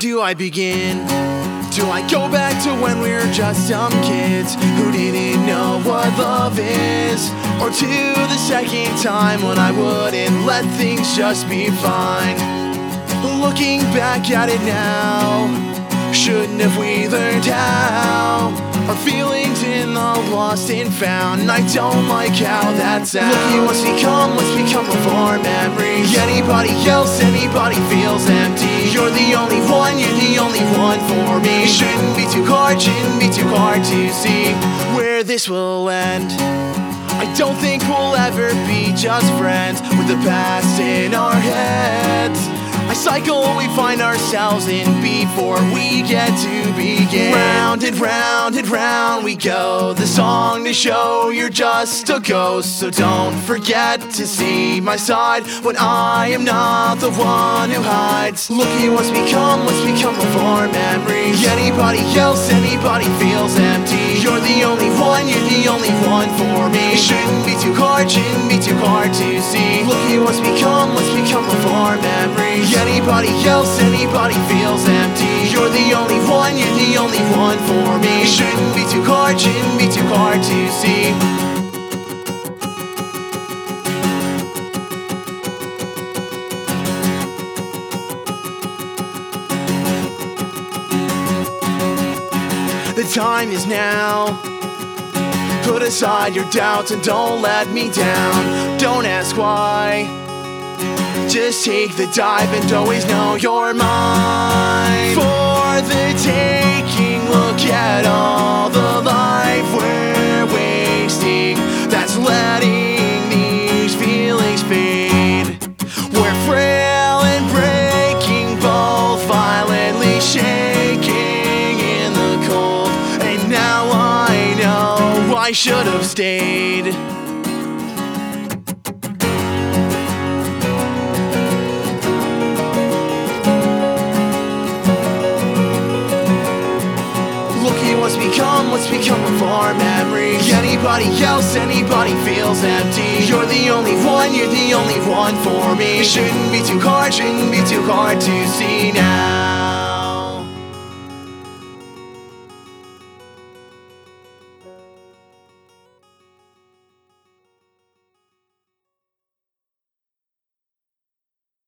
do I begin? Do I go back to when we were just dumb kids who didn't know what love is? Or to the second time when I wouldn't let things just be fine? Looking back at it now, shouldn't have we learned how? Our feelings in the lost and found, and I don't like how that sounds. Look at what's become of our memories. Anybody else, anybody feels empty. You're the only one for me. It shouldn't be too hard to see where this will end. I don't think we'll ever be just friends with the past in our heads. I cycle, we find ourselves in before we get to begin. Round and round and round we go, the song to show you're just a ghost. So don't forget to see my side when I am not the one who hides. Look at what's become of our memories. Anybody else, anybody feels empty. You're the only one for me. It shouldn't be too hard to see. Look at what's become of our memories. Anybody else, anybody feels empty. You're the only one for me. It shouldn't be too hard to see. The time is now. Put aside your doubts and don't let me down. Don't ask why. Just take the dive and always know you're mine. For the taking, look at all the life we're wasting. That's letting these feelings fade. We're frail and breaking, both violently shaking in the cold. And now I know I should have stayed. What's become of our memories. Anybody else, anybody feels empty. You're the only one for me. It shouldn't be too hard to see now.